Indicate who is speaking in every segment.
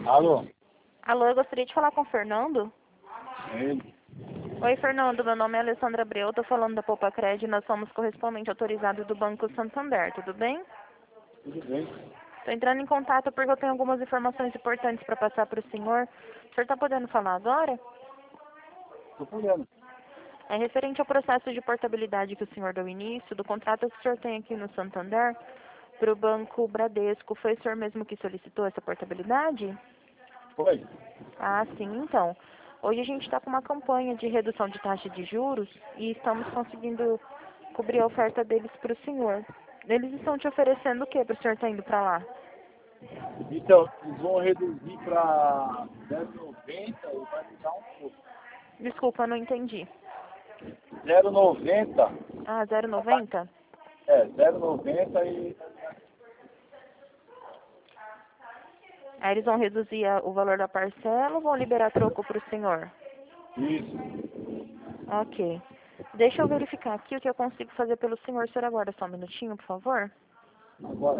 Speaker 1: Alô?
Speaker 2: Alô, eu gostaria de falar com o Fernando.
Speaker 1: É ele?
Speaker 2: Oi, Fernando, meu nome é Alessandra Abreu, estou falando da Poupa Cred, nós somos correspondente autorizado do Banco Santander, tudo bem?
Speaker 1: Tudo bem?
Speaker 2: Estou entrando em contato porque eu tenho algumas informações importantes para passar para o senhor. O senhor está podendo falar agora?
Speaker 1: Estou podendo.
Speaker 2: É referente ao processo de portabilidade que o senhor deu início, do contrato que o senhor tem aqui no Santander, para o Banco Bradesco. Foi o senhor mesmo que solicitou essa portabilidade?
Speaker 1: Foi?
Speaker 2: Ah, sim, então. Hoje a gente está com uma campanha de redução de taxa de juros e estamos conseguindo cobrir a oferta deles para o senhor. Eles estão te oferecendo o que para o senhor estar indo para lá?
Speaker 1: Então, eles vão reduzir para 0,90 e vai mudar um pouco.
Speaker 2: Desculpa, eu não entendi.
Speaker 1: 0,90.
Speaker 2: Ah, 0,90?
Speaker 1: 0,90 e...
Speaker 2: Aí eles vão reduzir o valor da parcela ou vão liberar troco para o senhor?
Speaker 1: Isso.
Speaker 2: Ok. Deixa eu verificar aqui o que eu consigo fazer pelo senhor. O senhor aguarda só um minutinho, por favor?
Speaker 1: Agora.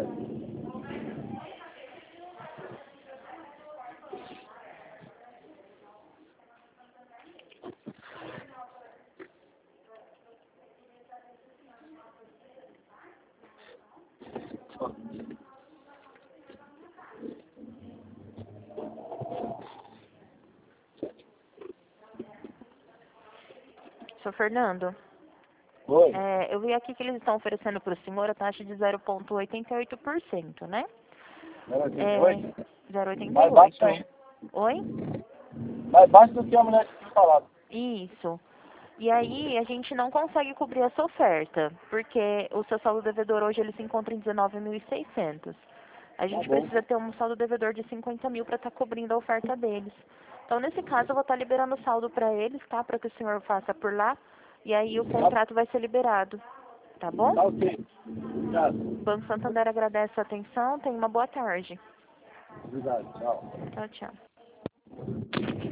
Speaker 2: Senhor Fernando,
Speaker 1: Oi?
Speaker 2: eu vi aqui que eles estão oferecendo para o senhor a taxa de 0,88%, né?
Speaker 1: 0,88?
Speaker 2: É,
Speaker 1: Mais baixo
Speaker 2: 0,88.
Speaker 1: ainda.
Speaker 2: Oi?
Speaker 1: Mais baixo do que a mulher tinha falado.
Speaker 2: Isso. E aí a gente não consegue cobrir essa oferta, porque o seu saldo devedor hoje ele se encontra em 19.600. A
Speaker 1: Tá
Speaker 2: gente
Speaker 1: bom.
Speaker 2: precisa ter um saldo devedor de 50 mil para estar cobrindo a oferta deles. Então, nesse caso, eu vou estar liberando o saldo para eles, tá? Para que o senhor faça por lá. E aí o contrato vai ser liberado. Tá bom?
Speaker 1: Tá ok. Obrigado.
Speaker 2: O Banco Santander agradece a atenção. Tenha uma boa tarde.
Speaker 1: Obrigado. Tchau.
Speaker 2: Tchau, tchau.